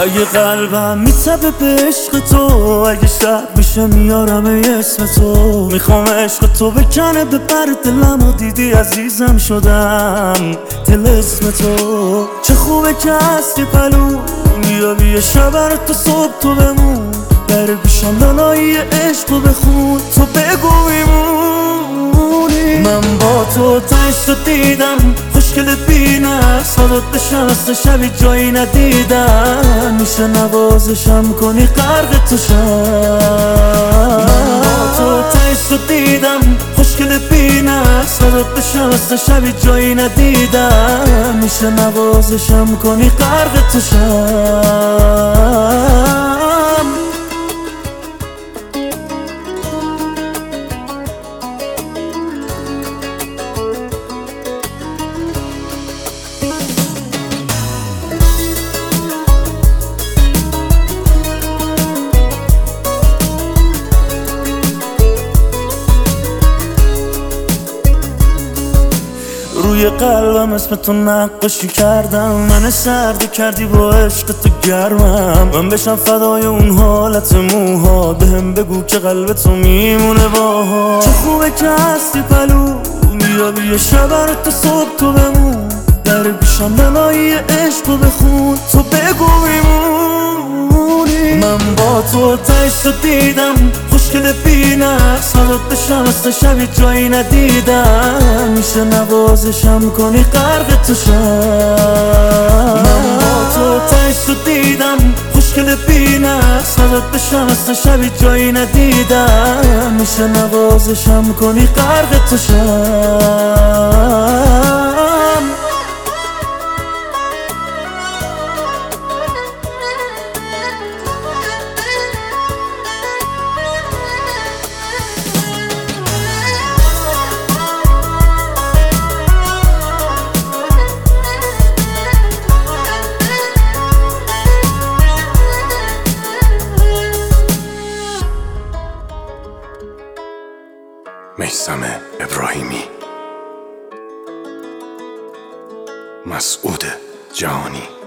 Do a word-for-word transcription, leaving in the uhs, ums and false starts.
اگه قلبم میتبه به عشق تو، اگه شب میشه میارم اسم تو. میخوام عشق تو بکنه به پر دلم و دیدی عزیزم شدم دل اسم تو. چه خوبه که هستی پلو، میابی یه شبر تو صبح تو بمون. بره پیشم لالایی عشق رو بخون، تو بگو میمونی. من با تو تنش رو دیدم، خوشگلت بینه صدات نشسته شبی جایی ندیدم. میشه نوازشم کنی غرق تو شم. من با تو تنش رو دیدم، خوشگلت بینه صدات نشسته شبی جایی ندیدم. میشه نوازشم کنی غرق تو شم. روی قلبم اسم تو نقاشی کردم، من سرد کردی با عشق تو گرمم. من بشم فدای اون حالت موها، بهم بگو که قلب تو میمونه باها. چه خوبه که هستی پلو، میابی یه شبر تو صبح تو بمون. در پیشم لالایی عشق رو بخون، تو بگو میمونی. من با تو تنش رو دیدم، خوشگل بینه صدات نشسته شبی جایی ندیدم. میشه نوازشم کنی غرق تو شم. من با تو تنش رو دیدم، خوشگل بینه صدات نشسته شبی جایی ندیدم. میشه نوازشم کنی غرق تو شم. میثم ابراهیمی، مسعود جهانی.